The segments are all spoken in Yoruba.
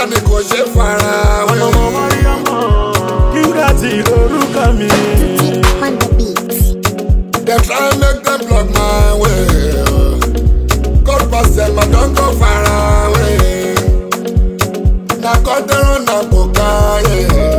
ni kò ṣe fara wé. ọmọ Mariamo Qdotty lórúkọ mi. On the beat. They try make them block my way. God pass them, I don't go far away. Na God they run na Okaye.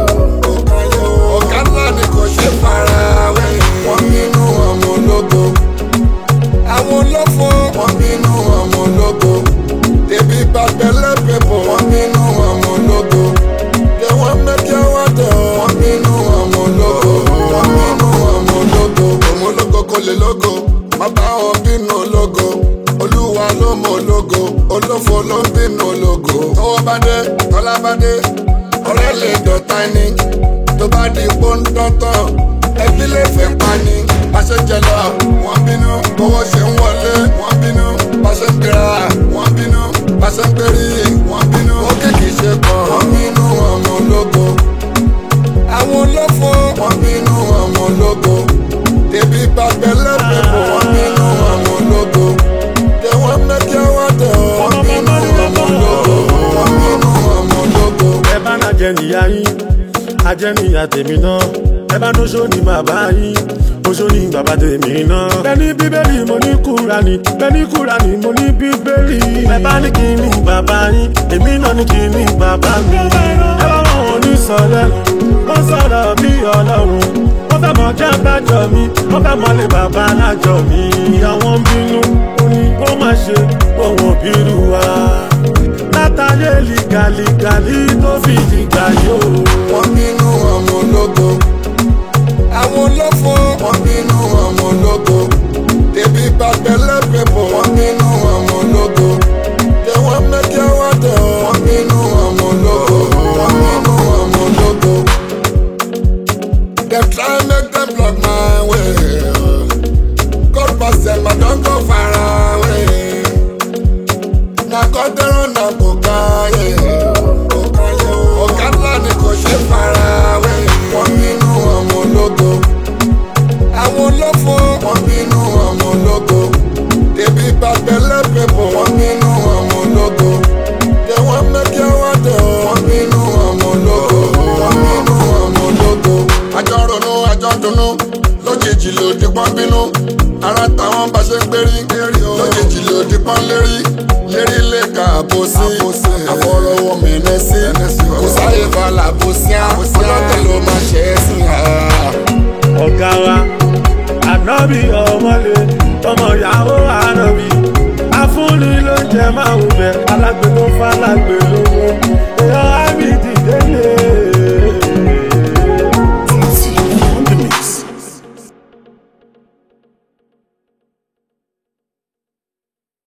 Okada ni kò ṣe fara wé. Wọ́n bínú ọmọ ológo. Àwọn olófo. Wọ́n bínú ọmọ ológo. Ebi bàbẹ̀lẹ̀ pẹ̀pọ̀. Wọ́n bínú ọmọ ológo. They wan make you water. Wọ́n bínú ọmọ ológo. Wọ́n bínú ọmọ ológo. Ọmọ ológo kò lè lógo. Má bá wọn bínú ológo. Olúwa ló mọ ológo. Olófo ló ń bínú ológo. Tọ́wọ́ bá dé, tọ́lá bá dé. Ọ̀rẹ́ lè dọ̀tá ẹni. Tó bá di pọ́ńdọ́tọ̀. Ẹbí lè fẹ́ pa ni. Pàṣẹ jẹlọ, wọ́n bínú. Owó ṣe ń wọlé, wọ́n bínú. Pàṣẹ ń gbéra, wọ́n bínú. Pàṣẹ ń gbérí, wọ́n bínú. Ó kéèkì ṣe kàn, wọ́n bínú ọmọ ológo. Àwọn olófo, wọ́n bínú ọmọ ológo. Ebi bàbẹ̀lẹ̀ pẹ̀pọ̀, wọ́n bínú ọmọ ológo. They wan make you water, wọ́n bínú ọmọ ológo. Wọ́n bínú ọmọ ológo. Ẹ bá náà jẹ níyà yín, ajẹ́ níyà tèmi náà. Ẹ bá nóṣó ní bàbá yín, oṣó ní bàbá tèmi náà. Bẹ́ẹ̀ni bíbélì mo ní Kúránì, bẹ́ẹ̀ni Kúránì mo ní bíbélì. Ẹ bá ní kí ní bàbá yín, èmi náà ní kí ní bàbá mi. Ẹ bá wọn onísọ̀lẹ̀, wọ́n sọ̀rọ̀ bí Ọlọ́run. Wọ́n fẹ́ mọ jẹ́ bájọ mi, wọ́n fẹ́ mọ lè bàbá alájọ mi. Ìyàwó ń bínú, ó ní kó má ṣe òun òbírú wa. Látàyè lìgàlìgàlì tó fi dìgbà yóò. Wọ́n bínú ọmọ ológo. Àwọn olófo. Wọ́n bínú ọmọ ológo. Ebi bàbẹ̀lẹ̀ pẹ̀pọ̀. Wọ́n bínú ọmọ ológo. They wan make you water. Wọ́n bínú ọmọ ológo. Wọ́n bínú ọmọ ológo. They try make them block my way. God pass them, I don't go far away. Na God they run na Okaye. Okada ni kò ṣe fara wé. Wọ́n bínú ọmọ ológo. Àwọn olófo. Wọ́n bínú ọmọ ológo. Ebi bàbẹ̀lẹ̀ pẹ̀pọ̀. Wọ́n bínú ọmọ ológo. They wan make you water. Wọ́n bínú ọmọ ológo. Wọ́n bínú ọmọ ológo. Àjọ ronú, àjọ dunnú. Lójijì ló di pọ́n bínú. Ara táwọn bá ṣe ń gbérí. Lójijì ló di pọ́n lérí. Lérí lè ka àbòsí. Àfọ̀rọ̀wọ̀ mẹ́nẹ́ sí. Kò sáyé balà bòsí. Ọlọ́tẹ̀ ló máa ṣe é sí. Ọ̀gá wa, ànábì ọmọlé, ọmọ ìyàwó ànábì. Afúnni ló ń jẹ máa wù bẹ́, alágbè ló fà lágbè lówó.